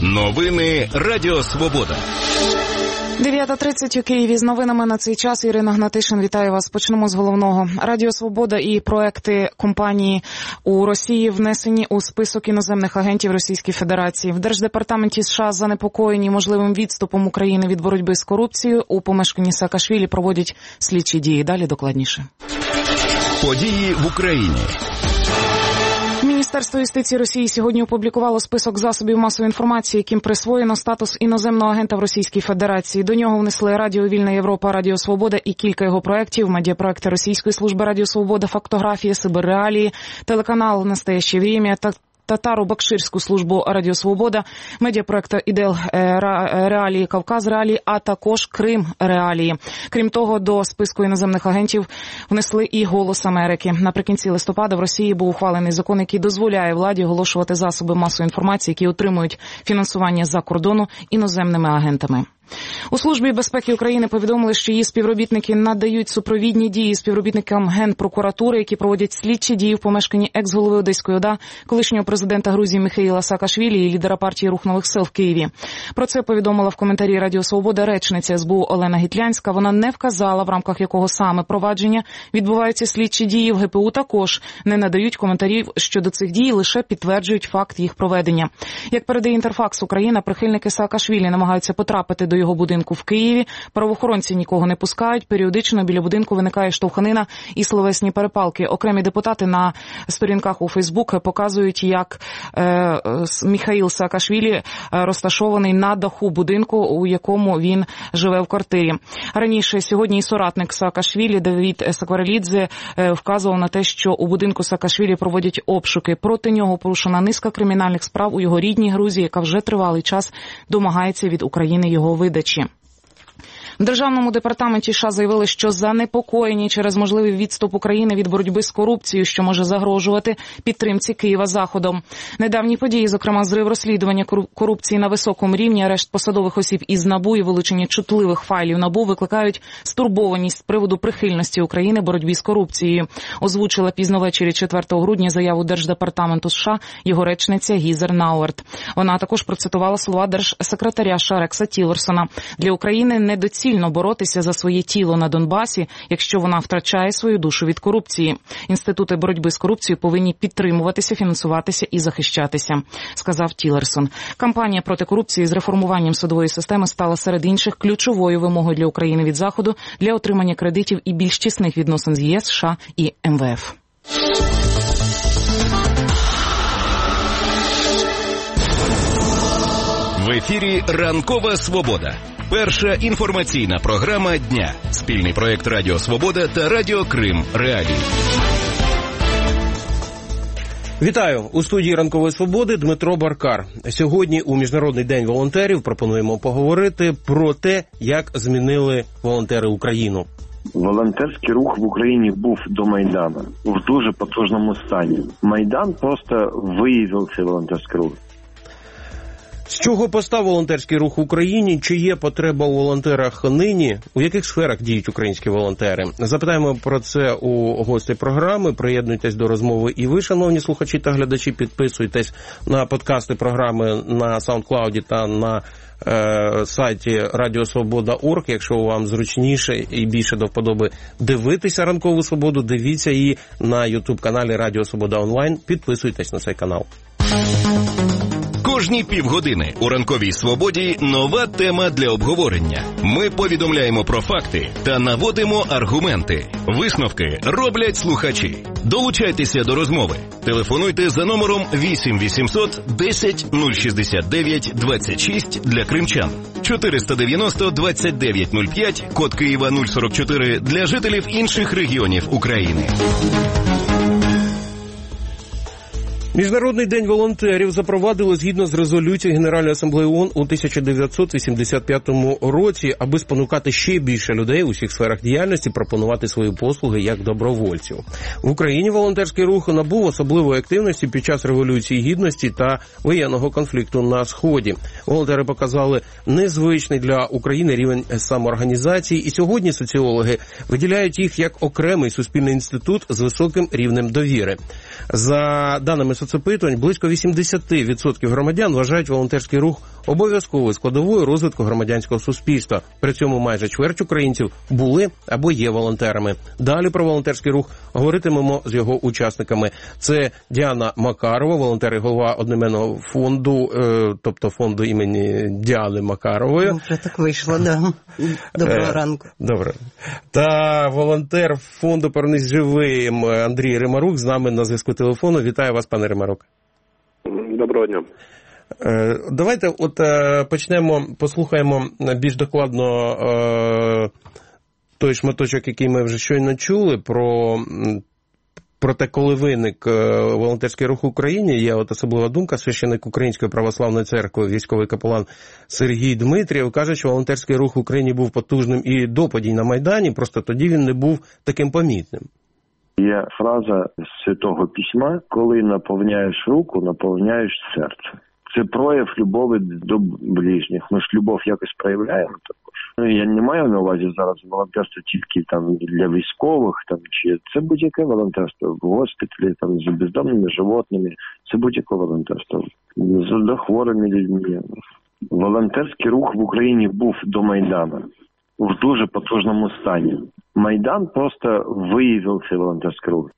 Новини Радіо Свобода. 9:30 у Києві з новинами на цей час. Ірина Гнатишин, вітаю вас. Почнемо з головного. Радіо Свобода і проекти компанії у Росії внесені у список іноземних агентів Російської Федерації. В Держдепартаменті США занепокоєні можливим відступом України від боротьби з корупцією. У помешканні Саакашвілі проводять слідчі дії. Далі докладніше. Події в Україні. Міністерство юстиції Росії сьогодні опублікувало список засобів масової інформації, яким присвоєно статус іноземного агента в Російській Федерації. До нього внесли Радіо Вільна Європа, Радіо Свобода і кілька його проєктів, медіапроекти Російської служби Радіо Свобода, Фактографія, Сибир Реалії, телеканал «Настояще время», Татаро-Бакширську службу Радіо Свобода, медіапроекти «Ідел Реалії», «Кавказ Реалії», а також «Крим Реалії». Крім того, до списку іноземних агентів внесли і «Голос Америки». Наприкінці листопада в Росії був ухвалений закон, який дозволяє владі оголошувати засоби масової інформації, які отримують фінансування з-за кордону іноземними агентами. У Службі безпеки України повідомили, що її співробітники надають супровідні дії співробітникам Генпрокуратури, які проводять слідчі дії в помешканні екс-голови Одеської ОДА, колишнього президента Грузії Міхаїла Саакашвілі і лідера партії «Рух нових сил» в Києві. Про це повідомила в коментарі Радіо Свобода речниця СБУ Олена Гітлянська. Вона не вказала, в рамках якого саме провадження відбуваються слідчі дії. В ГПУ також не надають коментарів щодо цих дій, лише підтверджують факт їх проведення. Як передає Інтерфакс Україна, прихильники Саакашвілі намагаються потрапити до його будинку в Києві. Правоохоронці нікого не пускають. Періодично біля будинку виникає штовханина і словесні перепалки. Окремі депутати на сторінках у Фейсбук показують, як Міхаїл Саакашвілі розташований на даху будинку, у якому він живе в квартирі. Раніше сьогодні і соратник Саакашвілі Давід Сакварелідзе вказував на те, що у будинку Саакашвілі проводять обшуки. Проти нього порушена низка кримінальних справ у його рідній Грузії, яка вже тривалий час домагається від України його видачі. В Державному департаменті США заявили, що занепокоєні через можливий відступ України від боротьби з корупцією, що може загрожувати підтримці Києва Заходом. Недавні події, зокрема зрив розслідування корупції на високому рівні, арешт посадових осіб із НАБУ і вилучення чутливих файлів НАБУ викликають стурбованість з приводу прихильності України боротьбі з корупцією. Озвучила пізно ввечері 4 грудня заяву Держдепартаменту США його речниця Гізер Науерт. Вона також процитувала слова держсекретаря США Рекса Тіллерсона. Для України недоцільно боротися за своє тіло на Донбасі, якщо вона втрачає свою душу від корупції. Інститути боротьби з корупцією повинні підтримуватися, фінансуватися і захищатися, сказав Тіллерсон. Кампанія проти корупції з реформуванням судової системи стала серед інших ключовою вимогою для України від Заходу для отримання кредитів і більш тісних відносин з ЄС, США і МВФ. В ефірі «Ранкова Свобода». Перша інформаційна програма дня. Спільний проєкт Радіо Свобода та Радіо Крим Реалії. Вітаю! У студії «Ранкової Свободи» Дмитро Баркар. Сьогодні у Міжнародний день волонтерів пропонуємо поговорити про те, як змінили волонтери Україну. Волонтерський рух в Україні був до Майдану в дуже потужному стані. Майдан просто виявив цей волонтерський рух. З чого постав волонтерський рух в Україні? Чи є потреба у волонтерах нині? У яких сферах діють українські волонтери? Запитаємо про це у гостей програми. Приєднуйтесь до розмови і ви, шановні слухачі та глядачі. Підписуйтесь на подкасти програми на SoundCloud та на сайті radiosvoboda.org. Якщо вам зручніше і більше до вподоби дивитися «Ранкову Свободу», дивіться її на YouTube-каналі Радіо Свобода Онлайн. Підписуйтесь на цей канал. Кожні півгодини у «Ранковій Свободі» нова тема для обговорення. Ми повідомляємо про факти та наводимо аргументи. Висновки роблять слухачі. Долучайтеся до розмови. Телефонуйте за номером 8 800 10 069 26 для кримчан, 490 29 05, код Києва 044 для жителів інших регіонів України. Міжнародний день волонтерів запровадили згідно з резолюцією Генеральної асамблеї ООН у 1985 році, аби спонукати ще більше людей у всіх сферах діяльності пропонувати свої послуги як добровольців. В Україні волонтерський рух набув особливої активності під час Революції Гідності та воєнного конфлікту на Сході. Волонтери показали незвичний для України рівень самоорганізації, і сьогодні соціологи виділяють їх як окремий суспільний інститут з високим рівнем довіри. За даними соціологів, соцопитувань близько 80% громадян вважають волонтерський рух обов'язковою складовою розвитку громадянського суспільства. При цьому майже чверть українців були або є волонтерами. Далі про волонтерський рух говоритимемо з його учасниками. Це Діана Макарова, волонтер і голова одноіменного фонду, тобто фонду імені Діани Макарової. Вже так вийшло, да. Доброго ранку. Добре. Та волонтер фонду «Повернись живим» Андрій Римарук з нами на зв'язку телефону. Вітаю вас, пане Римарук. Доброго дня. Давайте почнемо, послухаємо більш докладно той шматочок, який ми вже щойно чули, про те, коли виник волонтерський рух в Україні. Є особлива думка, священик Української православної церкви, військовий капелан Сергій Дмитрієв, каже, що волонтерський рух в Україні був потужним і до подій на Майдані, просто тоді він не був таким помітним. Є фраза з Святого Письма: коли наповняєш руку, наповняєш серце. Це прояв любові до ближніх. Ми ж любов якось проявляємо також. Я не маю на увазі зараз волонтерство тільки там для військових, там чи це будь-яке волонтерство в госпіталі, там з бездомними животними. Це будь-яке волонтерство з хворими людьми. Волонтерський рух в Україні був до Майдану в дуже потужному стані. Майдан просто виявив цей волонтерський рух.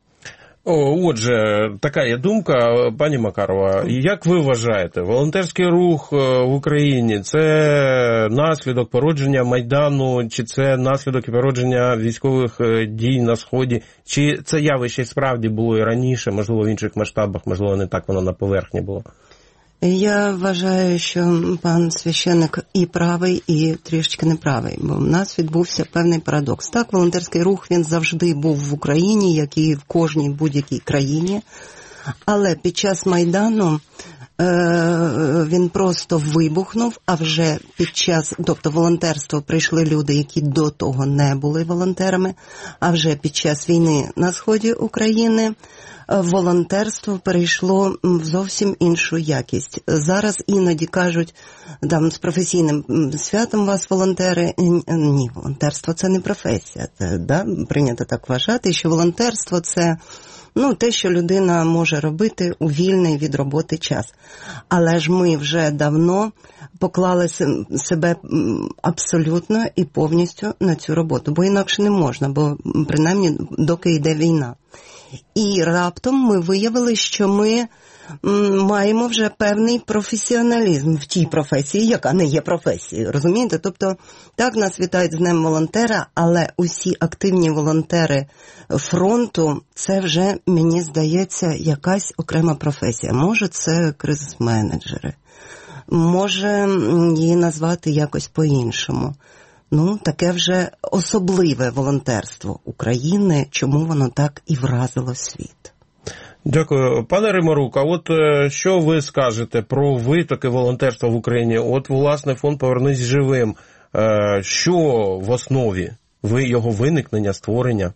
Отже, така є думка, пані Макарова. Як ви вважаєте, волонтерський рух в Україні – це наслідок породження Майдану, чи це наслідок породження військових дій на Сході, чи це явище справді було і раніше, можливо, в інших масштабах, можливо, не так воно на поверхні було? Я вважаю, що пан священник і правий, і трішечки неправий, бо в нас відбувся певний парадокс. Так, волонтерський рух, він завжди був в Україні, як і в кожній будь-якій країні, але під час Майдану він просто вибухнув, а вже під час, тобто волонтерство прийшли люди, які до того не були волонтерами, а вже під час війни на сході України волонтерство перейшло в зовсім іншу якість. Зараз іноді кажуть, там з професійним святом вас волонтери. Ні, волонтерство це не професія. Це, да, прийнято так вважати, що волонтерство це те, що людина може робити у вільний від роботи час. Але ж ми вже давно поклали себе абсолютно і повністю на цю роботу, бо інакше не можна, бо принаймні доки йде війна. І раптом ми виявили, що ми маємо вже певний професіоналізм в тій професії, яка не є професією, розумієте? Тобто, так, нас вітають з Днем волонтера, але усі активні волонтери фронту, це вже, мені здається, якась окрема професія. Може, це кризис-менеджери, може її назвати якось по-іншому. Таке вже особливе волонтерство України, чому воно так і вразило світ. Дякую. Пане Римарук, а от що ви скажете про витоки волонтерства в Україні? От, власне, фонд «Повернись живим». Що в основі його виникнення, створення?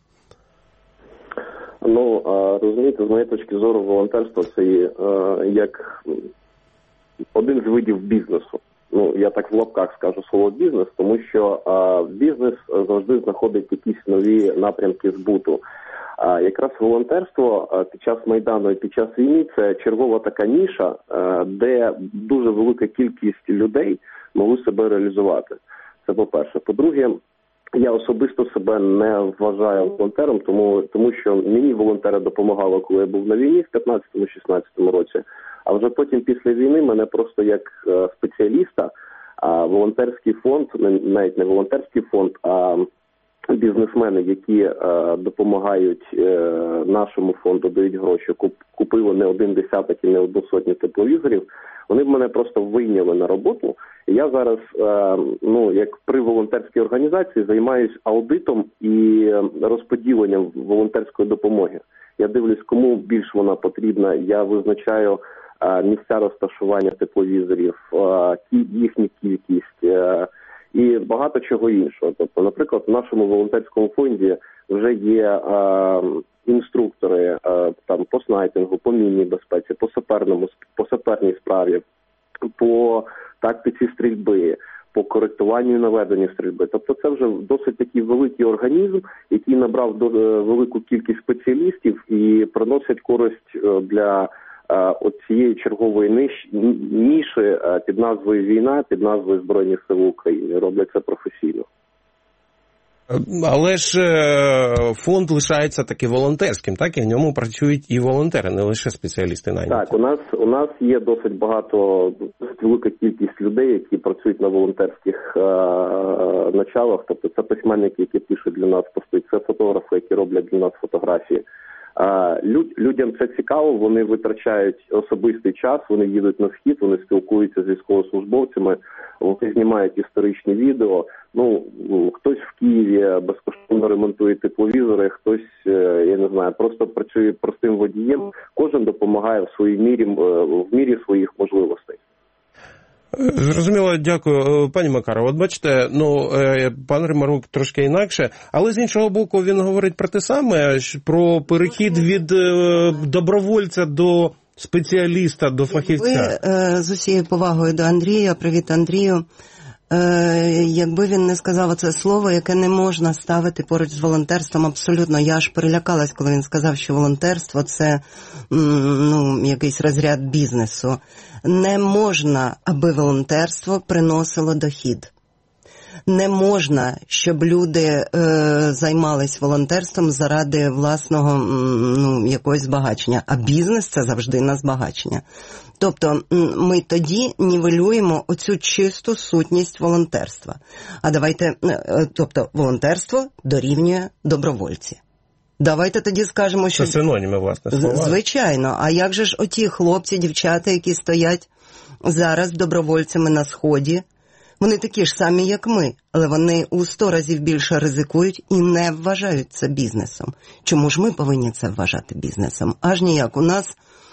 Розумієте, з моєї точки зору, волонтерство – це як один з видів бізнесу. Я так в лапках скажу слово «бізнес», тому що бізнес завжди знаходить якісь нові напрямки збуту. Якраз волонтерство під час Майдану і під час війни – це чергова така ніша, де дуже велика кількість людей могли себе реалізувати. Це по-перше. По-друге, я особисто себе не вважаю волонтером, тому що мені волонтери допомагали, коли я був на війні в 15-16 році. А вже потім після війни мене просто як спеціаліста, волонтерський фонд, навіть не волонтерський фонд, а бізнесмени, які допомагають нашому фонду, дають гроші, купили не один десяток і не одну сотню тепловізорів, вони б мене просто вийняли на роботу. І я зараз, як при волонтерській організації, займаюся аудитом і розподіленням волонтерської допомоги. Я дивлюсь, кому більш вона потрібна, я визначаю місця розташування тепловізорів, їхню кількість і багато чого іншого. Тобто, наприклад, в нашому волонтерському фонді вже є інструктори по снайпінгу, по мінній безпеці, по саперній справі, по тактиці стрільби, по коректуванню і наведенню стрільби. Тобто це вже досить такий великий організм, який набрав велику кількість спеціалістів і приносять користь для от цієї чергової ніші під назвою «Війна», під назвою «Збройних сил України». Роблять це професійно. Але ж фонд лишається таки волонтерським, так? І в ньому працюють і волонтери, не лише спеціалісти найняті. Так, у нас є досить велика кількість людей, які працюють на волонтерських началах. Тобто це письменники, які пишуть для нас пости, це фотографи, які роблять для нас фотографії. Людям це цікаво, вони витрачають особистий час, вони їдуть на схід, вони спілкуються з військовослужбовцями, вони знімають історичні відео. Хтось в Києві безкоштовно ремонтує тепловізори, хтось, я не знаю, просто працює простим водієм. Кожен допомагає в своїй мірі, в мірі своїх можливостей. Зрозуміло, дякую. Пані Макарова, от бачите, пан Римарук трошки інакше, але з іншого боку він говорить про те саме, про перехід від добровольця до спеціаліста, до фахівця. Ви з усією повагою до Андрія, привіт Андрію, якби він не сказав оце слово, яке не можна ставити поруч з волонтерством, абсолютно. Я аж перелякалась, коли він сказав, що волонтерство – це якийсь розряд бізнесу. Не можна, аби волонтерство приносило дохід. Не можна, щоб люди займались волонтерством заради власного якогось збагачення. А бізнес – це завжди на збагачення. Тобто ми тоді нівелюємо оцю чисту сутність волонтерства. Тобто волонтерство дорівнює добровольці. Давайте тоді скажемо, що... Це синоніми, власне, слова. Звичайно. А як же ж оті хлопці, дівчата, які стоять зараз добровольцями на Сході, вони такі ж самі, як ми, але вони у 100 разів більше ризикують і не вважають це бізнесом. Чому ж ми повинні це вважати бізнесом? Аж ніяк. У нас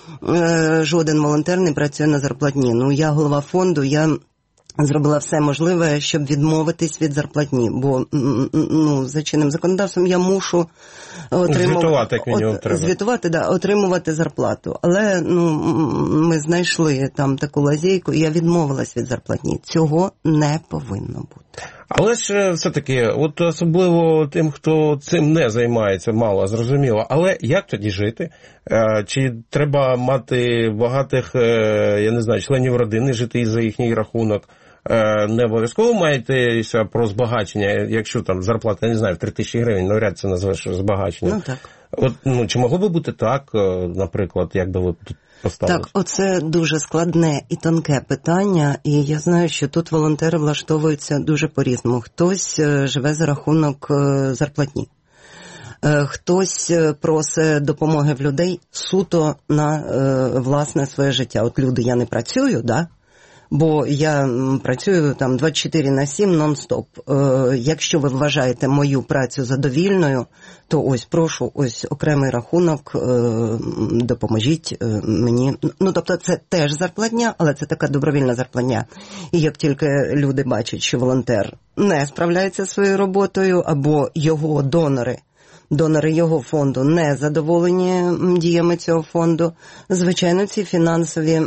жоден волонтер не працює на зарплатні. Я голова фонду, я зробила все можливе, щоб відмовитись від зарплатні, бо за чинним законодавством я мушу звітувати, як мінімум треба. Отримувати зарплату. Але ми знайшли там таку лазейку, і я відмовилась від зарплатні. Цього не повинно бути. Але ж все-таки, от особливо тим, хто цим не займається, мало зрозуміло. Але як тоді жити? Чи треба мати багатих, я не знаю, членів родини, жити за їхній рахунок? Не обов'язково маєтеся про збагачення, якщо там зарплата, я не знаю, в 3000 гривень, навряд це назвеш збагачення. Так. От, чи могло би бути так, наприклад, як би ви тут поставили? Так, оце дуже складне і тонке питання, і я знаю, що тут волонтери влаштовуються дуже по-різному. Хтось живе за рахунок зарплатні. Хтось просить допомоги в людей суто на власне своє життя. От люди, я не працюю, бо я працюю там 24/7 нон-стоп. Якщо ви вважаєте мою працю задовільною, то прошу, окремий рахунок, допоможіть мені. Тобто це теж зарплатня, але це така добровільна зарплатня. І як тільки люди бачать, що волонтер не справляється зі своєю роботою, або його донори його фонду не задоволені діями цього фонду, звичайно, ці фінансові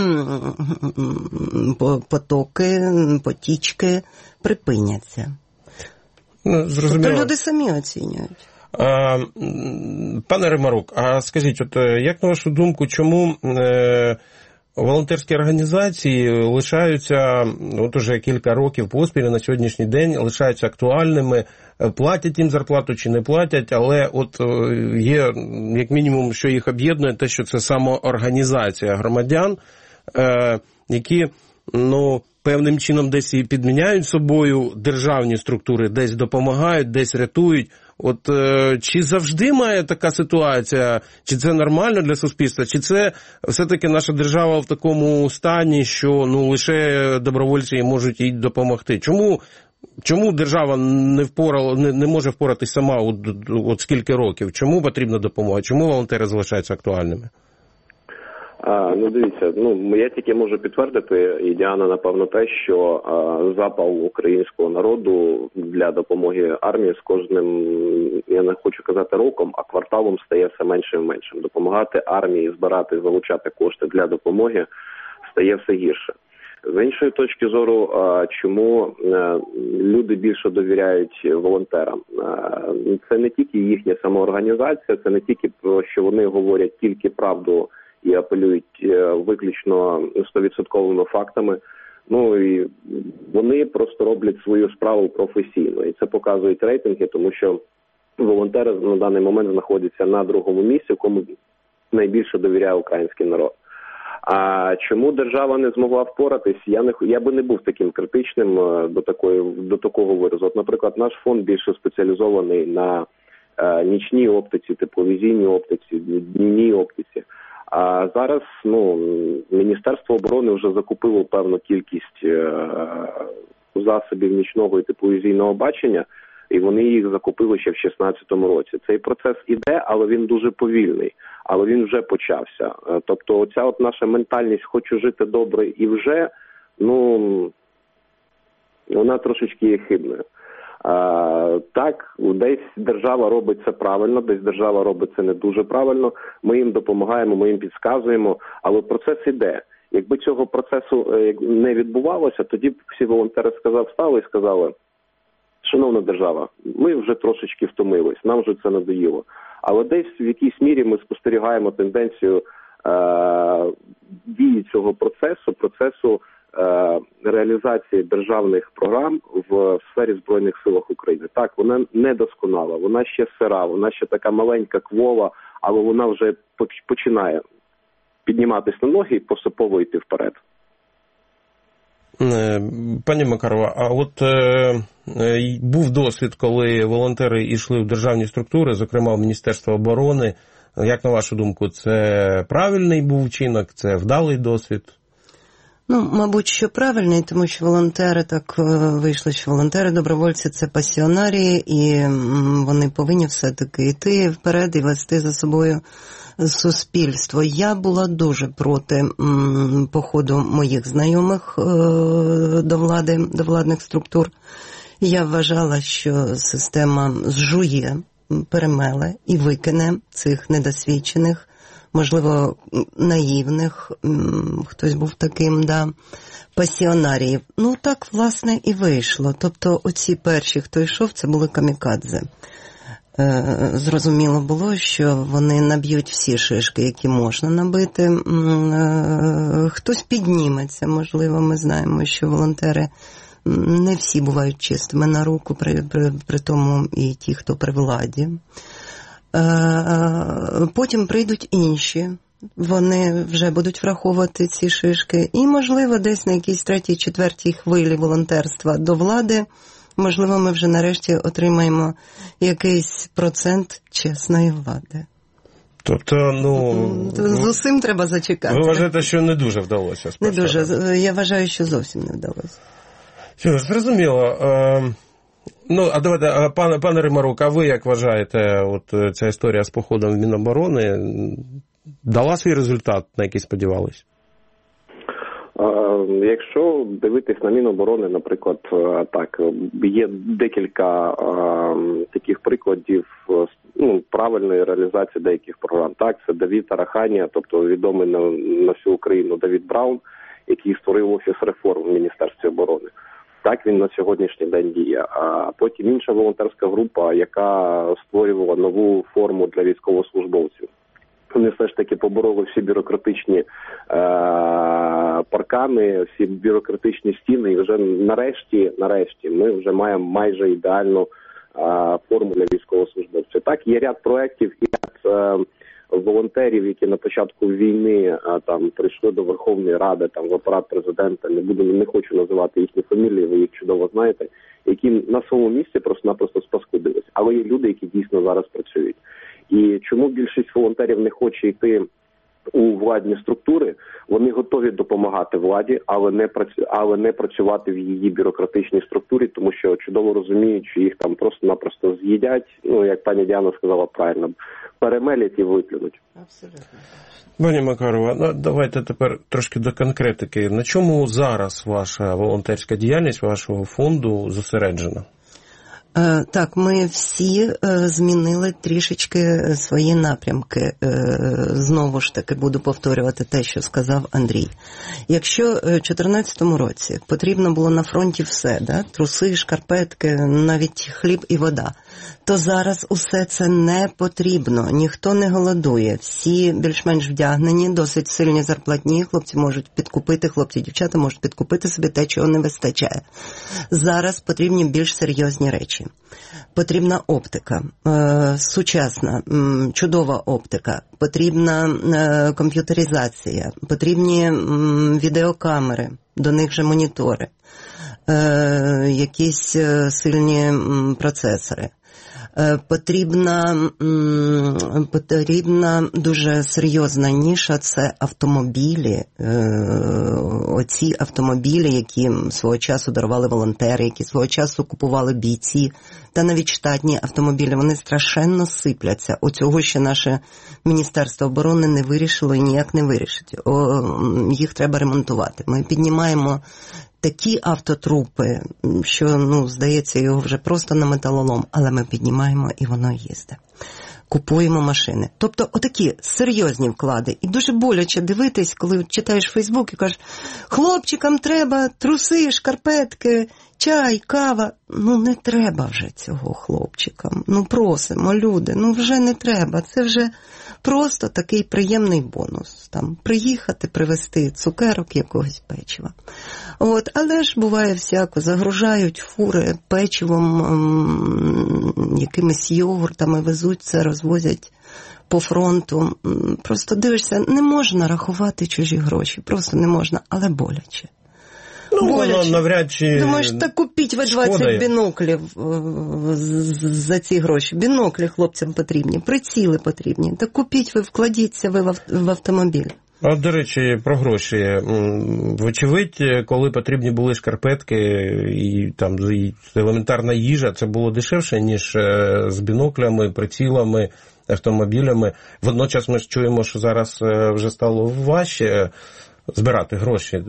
потічки припиняться. Тобто люди самі оцінюють. Пане Римарук, а скажіть, як на вашу думку, чому волонтерські організації лишаються, уже кілька років поспіль на сьогоднішній день, лишаються актуальними, платять їм зарплату чи не платять, але є, як мінімум, що їх об'єднує, те, що це самоорганізація громадян, які, певним чином десь і підміняють собою державні структури, десь допомагають, десь рятують. Чи завжди має така ситуація, чи це нормально для суспільства, чи це все-таки наша держава в такому стані, що лише добровольці можуть їй допомогти? Чому держава не може впоратись сама от скільки років? Чому потрібна допомога? Чому волонтери залишаються актуальними? Дивіться, я тільки можу підтвердити, і Діана, напевно, те, що запал українського народу для допомоги армії з кожним, я не хочу казати роком, а кварталом стає все меншим і меншим. Допомагати армії, збирати, залучати кошти для допомоги стає все гірше. З іншої точки зору, чому люди більше довіряють волонтерам? Це не тільки їхня самоорганізація, це не тільки про що вони говорять тільки правду і апелюють виключно 100% фактами. Ну і вони просто роблять свою справу професійно. І це показують рейтинги, тому що волонтери на даний момент знаходяться на другому місці, кому найбільше довіряє український народ. А чому держава не змогла впоратись? Я би не був таким критичним до такого виразу. От, наприклад, наш фонд більше спеціалізований на нічній оптиці, тепловізійній оптиці, днівній оптиці. А зараз Міністерство оборони вже закупило певну кількість засобів нічного і тепловізійного бачення, і вони їх закупили ще в 2016 році. Цей процес іде, але він дуже повільний, але він вже почався. Тобто оця от наша ментальність «хочу жити добре і вже», вона трошечки є хибною. Так, десь держава робить це правильно, десь держава робить це не дуже правильно. Ми їм допомагаємо, ми їм підказуємо, але процес іде. Якби цього процесу не відбувалося, тоді б всі волонтери встали і сказали: шановна держава, ми вже трошечки втомились, нам вже це надоїло. Але десь в якійсь мірі ми спостерігаємо тенденцію дії цього процесу реалізації державних програм в сфері Збройних сил України. Так, вона недосконала, вона ще сира, вона ще така маленька квола, але вона вже починає підніматись на ноги і поступово йти вперед. Пані Макарова, а от був досвід, коли волонтери йшли в державні структури, зокрема в Міністерство оборони. Як на вашу думку, це правильний був вчинок, це вдалий досвід? Мабуть, що правильний, тому що волонтери, так вийшло, що волонтери-добровольці – це пасіонарії, і вони повинні все-таки йти вперед і вести за собою суспільство. Я була дуже проти походу моїх знайомих до влади, до владних структур. Я вважала, що система зжує, перемеле і викине цих недосвідчених, можливо, наївних, хтось був таким, пасіонаріїв. Так, власне, і вийшло. Тобто, оці перші, хто йшов, це були камікадзе. Зрозуміло було, що вони наб'ють всі шишки, які можна набити. Хтось підніметься, можливо, ми знаємо, що волонтери не всі бувають чистими на руку, при тому і ті, хто при владі. Потім прийдуть інші, вони вже будуть враховувати ці шишки. І, можливо, десь на якійсь третій, четвертій хвилі волонтерства до влади, можливо, ми вже нарешті отримаємо якийсь процент чесної влади. Тобто, з усім треба зачекати. Ви вважаєте, що не дуже вдалося? Не дуже. Я вважаю, що зовсім не вдалося. Що ж, зрозуміло. А давайте, пане Римарук, а ви як вважаєте, от ця історія з походом в Міноборони дала свій результат, на який сподівались? Якщо дивитись на Міноборони, наприклад, так, є декілька таких прикладів правильної реалізації деяких програм. Так, це Давід Арахамія, тобто відомий на всю Україну Давід Браун, який створив Офіс реформ в Міністерстві оборони. Так, він на сьогоднішній день діє. А потім інша волонтерська група, яка створювала нову форму для військовослужбовців. Вони все ж таки побороли всі бюрократичні паркани, всі бюрократичні стіни, і вже нарешті ми вже маємо майже ідеальну форму для військовослужбовців. Так, є ряд проєктів і ряд волонтерів, які на початку війни прийшли до Верховної Ради, в апарат президента, не хочу називати їхні фамілії, ви їх чудово знаєте, які на своєму місці просто-напросто спаскудились. Але є люди, які дійсно зараз працюють. І чому більшість волонтерів не хоче йти у владні структури? Вони готові допомагати владі, але не працювати в її бюрократичній структурі, тому що чудово розуміють, що їх там просто-напросто з'їдять, як пані Діана сказала правильно, перемелять і виплюнуть. Абсолютно. Пані Макарова, давайте тепер трошки до конкретики. На чому зараз ваша волонтерська діяльність вашого фонду зосереджена? Так, ми всі змінили трішечки свої напрямки. Знову ж таки буду повторювати те, що сказав Андрій. Якщо в 2014 році потрібно було на фронті все, да? Труси, шкарпетки, навіть хліб і вода, то зараз усе це не потрібно. Ніхто не голодує. Всі більш-менш вдягнені, досить сильні зарплатні. Хлопці можуть підкупити, хлопці і дівчата можуть підкупити собі те, чого не вистачає. Зараз потрібні більш серйозні речі. Потрібна оптика, сучасна, чудова оптика, потрібна комп'ютеризація, потрібні відеокамери, до них же монітори, якісь сильні процесори. Потрібна дуже серйозна ніша – це автомобілі. Оці автомобілі, які свого часу дарували волонтери, які свого часу купували бійці, та навіть штатні автомобілі, вони страшенно сипляться. Оцього ще наше Міністерство оборони не вирішило і ніяк не вирішить. Їх треба ремонтувати. Ми піднімаємо такі автотрупи, що, здається, його вже просто на металолом, але ми піднімаємо і воно їздить. Купуємо машини. Тобто отакі серйозні вклади. І дуже боляче дивитись, коли читаєш Фейсбук і кажеш, хлопчикам треба труси, шкарпетки, чай, кава. Не треба вже цього хлопчикам. Просимо, люди, вже не треба. Це вже просто такий приємний бонус. Там приїхати, привезти цукерок, якогось печива. Але ж буває всяко, загружають фури печивом, якимись йогуртами, везуть це, розвозять по фронту. Просто дивишся, не можна рахувати чужі гроші, просто не можна, але боляче. Воно навряд чи думаєш, так купіть ви 20 біноклів за ці гроші. Біноклі хлопцям потрібні, приціли потрібні. Так купіть ви, вкладіться ви в автомобіль. До речі, про гроші. Вочевидь, коли потрібні були шкарпетки і елементарна їжа, це було дешевше, ніж з біноклями, прицілами, автомобілями. Водночас ми ж чуємо, що зараз вже стало важче збирати гроші.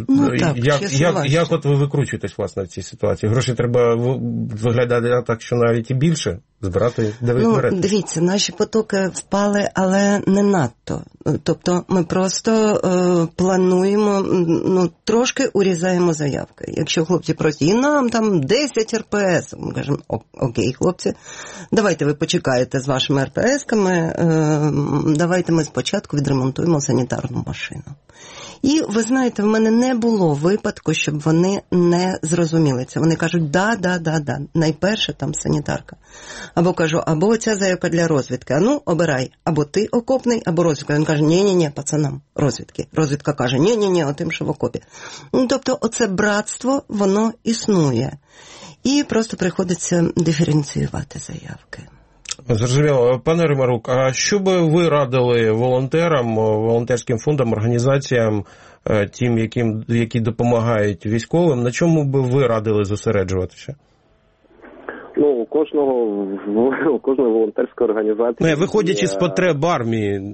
Як от ви викручуєтесь, власне, в цій ситуації? Гроші треба виглядати так, що навіть і більше збирати, де ви берете? Дивіться, наші потоки впали, але не надто. Тобто ми просто плануємо, трошки урізаємо заявки. Якщо хлопці просять, і нам там 10 РПС, ми кажемо, окей, хлопці, давайте ви почекаєте з вашими РПС-ками, давайте ми спочатку відремонтуємо санітарну машину. І, ви знаєте, в мене не було випадку, щоб вони не зрозуміли це. Вони кажуть, да, найперше там санітарка. Або кажу, або оця заявка для розвідки. Обирай, або ти окопний, або розвідка. Він каже, ні, пацанам, розвідки. Розвідка каже, ні, отим, що в окопі. Тобто, оце братство, воно існує. І просто приходиться диференціювати заявки. Зрозуміло. Пане Римарук, а що би ви радили волонтерам, волонтерським фондам, організаціям, тим, які допомагають військовим, на чому би ви радили зосереджуватися? У кожної волонтерської організації... Виходячи з потреб армії...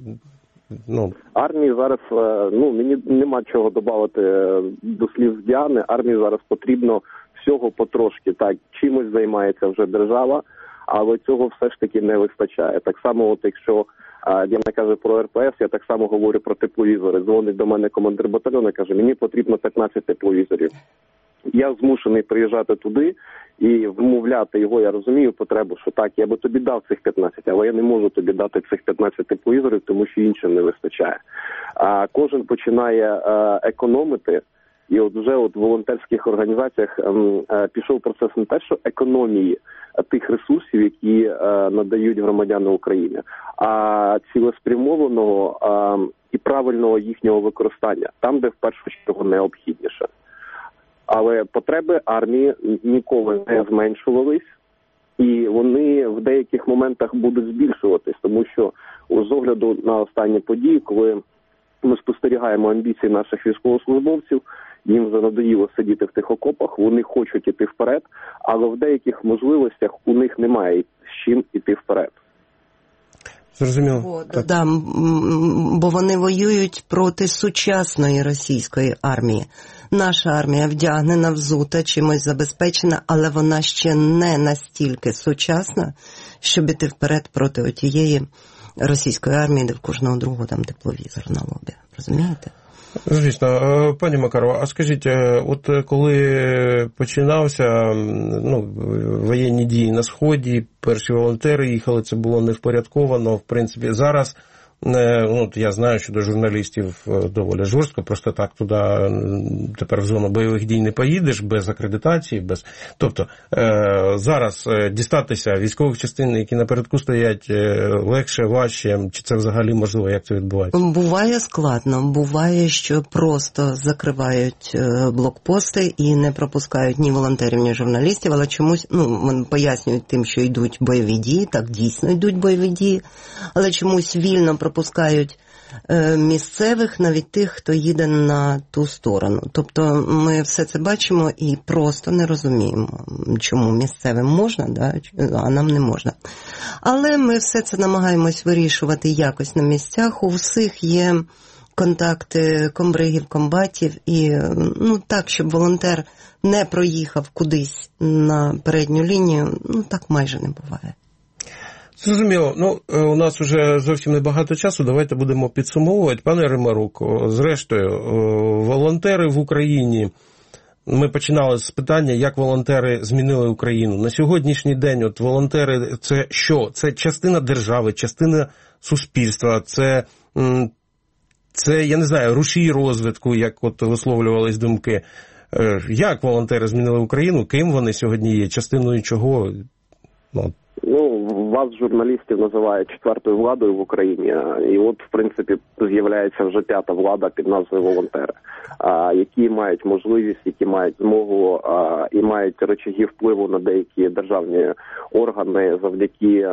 Армії зараз, мені нема чого додати до слів Діани, армії зараз потрібно всього потрошки. Так, чимось займається вже держава, але цього все ж таки не вистачає. Так само, якщо Діана каже про РПС, я так само говорю про тепловізори. Дзвонить до мене командир батальйону і каже, мені потрібно 15 тепловізорів. Я змушений приїжджати туди і вмовляти його, я розумію потребу, що так, я би тобі дав цих 15, але я не можу тобі дати цих 15 тепловізорів, тому що іншим не вистачає. Кожен починає економити, і вже в волонтерських організаціях пішов процес не те, що економії тих ресурсів, які надають громадяни України, а цілеспрямованого і правильного їхнього використання, там, де в першу чергу необхідніше. Але потреби армії ніколи не зменшувались, і вони в деяких моментах будуть збільшуватись, тому що з огляду на останні події, коли ми спостерігаємо амбіції наших військовослужбовців, їм вже надоїло сидіти в тих окопах, вони хочуть іти вперед, але в деяких можливостях у них немає з чим іти вперед. Зрозуміло. Да, бо вони воюють проти сучасної російської армії. Наша армія вдягнена, взута, чимось забезпечена, але вона ще не настільки сучасна, щоб іти вперед проти отієї російської армії, де в кожного другого там тепловізор на лобі. Розумієте? Звісно. Пані Макарова, а скажіть, от коли починався воєнні дії на Сході, перші волонтери їхали, це було невпорядковано, в принципі, зараз, я знаю, що до журналістів доволі жорстко, просто так туди тепер в зону бойових дій не поїдеш, без акредитації, Тобто, зараз дістатися військових частин, які напередку стоять, легше, важче, чи це взагалі можливо, як це відбувається? Буває складно, буває, що просто закривають блокпости і не пропускають ні волонтерів, ні журналістів, але чомусь, вони пояснюють тим, що йдуть бойові дії, так дійсно йдуть бойові дії, але чомусь вільно пропускають місцевих, навіть тих, хто їде на ту сторону. Тобто ми все це бачимо і просто не розуміємо, чому місцевим можна, а нам не можна. Але ми все це намагаємось вирішувати якось на місцях. У всіх є контакти комбригів, комбатів і так, щоб волонтер не проїхав кудись на передню лінію, так майже не буває. Зрозуміло. У нас вже зовсім небагато часу, давайте будемо підсумовувати. Пане Римарук, зрештою, волонтери в Україні, ми починали з питання, як волонтери змінили Україну. На сьогоднішній день волонтери – це що? Це частина держави, частина суспільства, це я не знаю, рушій розвитку, як висловлювались думки. Як волонтери змінили Україну? Ким вони сьогодні є? Частиною чого? Вас, журналістів, називають четвертою владою в Україні, і в принципі, з'являється вже п'ята влада під назвою волонтери, які мають можливість, які мають змогу і мають рычаги впливу на деякі державні органи завдяки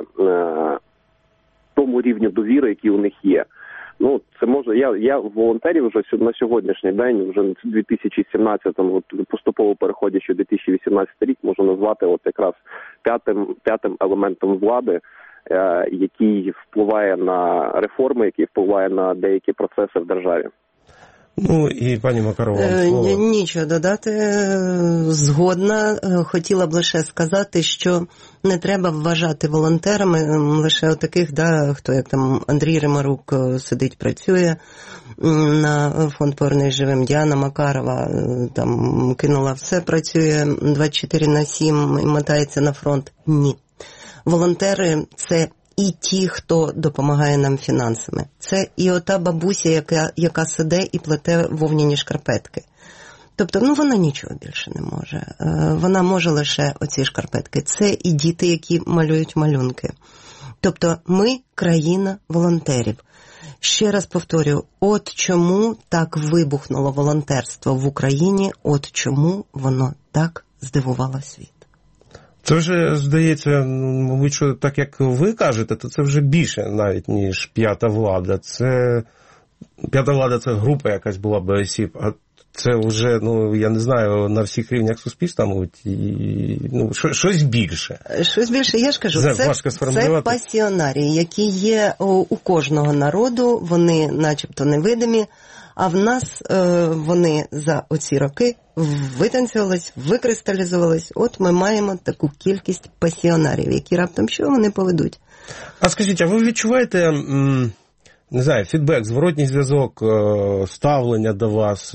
тому рівню довіри, який у них є. Це може, я волонтерів вже на сьогоднішній день, вже в 2017-му, поступово переходячи в 2018 рік, можу назвати якраз п'ятим елементом влади, який впливає на реформи, який впливає на деякі процеси в державі. І пані Макарова, нічого додати, згодна. Хотіла б лише сказати, що не треба вважати волонтерами лише таких, хто як там Андрій Римарук сидить, працює на фонд «Повернись живим», Діана Макарова там кинула все, працює 24/7 і мотається на фронт. Ні. Волонтери – це і ті, хто допомагає нам фінансами. Це і ота бабуся, яка сиде і плете вовняні шкарпетки. Тобто, вона нічого більше не може. Вона може лише оці шкарпетки. Це і діти, які малюють малюнки. Тобто, ми країна волонтерів. Ще раз повторюю, от чому так вибухнуло волонтерство в Україні, от чому воно так здивувало світ. Це вже, здається, мабуть, що так, як ви кажете, то це вже більше навіть, ніж п'ята влада. П'ята влада – це група якась була б осіб, а це вже, я не знаю, на всіх рівнях суспільства, мабуть, щось більше. Щось більше, я ж кажу, це пасіонарії, які є у кожного народу, вони начебто невидимі, а в нас вони за оці роки витанцювалися, викристалізувалися. От ми маємо таку кількість пасіонарів, які раптом що вони поведуть. А скажіть, а ви відчуваєте, не знаю, фідбек, зворотній зв'язок, ставлення до вас,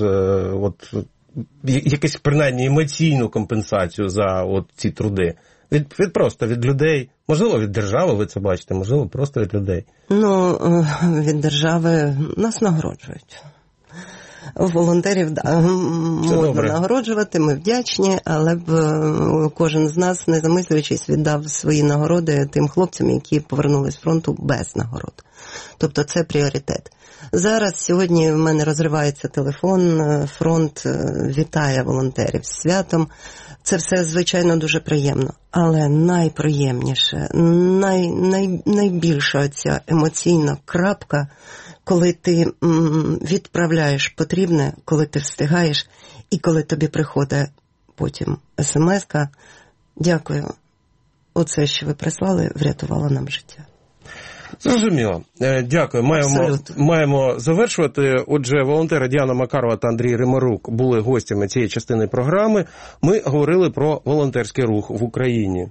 якусь принаймні емоційну компенсацію за ці труди? Від людей, можливо, від держави, ви це бачите, можливо, просто від людей. Від держави нас нагороджують. Волонтерів, можна нагороджувати, ми вдячні, але б кожен з нас, не замислюючись, віддав свої нагороди тим хлопцям, які повернулись з фронту без нагород. Тобто це пріоритет. Зараз, сьогодні в мене розривається телефон, фронт вітає волонтерів з святом. Це все, звичайно, дуже приємно. Але найприємніше, найбільша ця емоційна крапка, коли ти відправляєш потрібне, коли ти встигаєш, і коли тобі приходить потім смс-ка: дякую, оце, що ви прислали, врятувало нам життя. Зрозуміло. Дякую. Маємо завершувати. Отже, волонтери Діана Макарова та Андрій Римарук були гостями цієї частини програми. Ми говорили про волонтерський рух в Україні.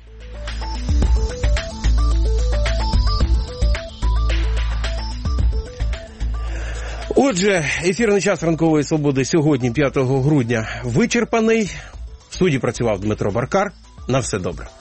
Отже, ефірний час Ранкової Свободи сьогодні, 5 грудня, вичерпаний. В студії працював Дмитро Баркар. На все добре.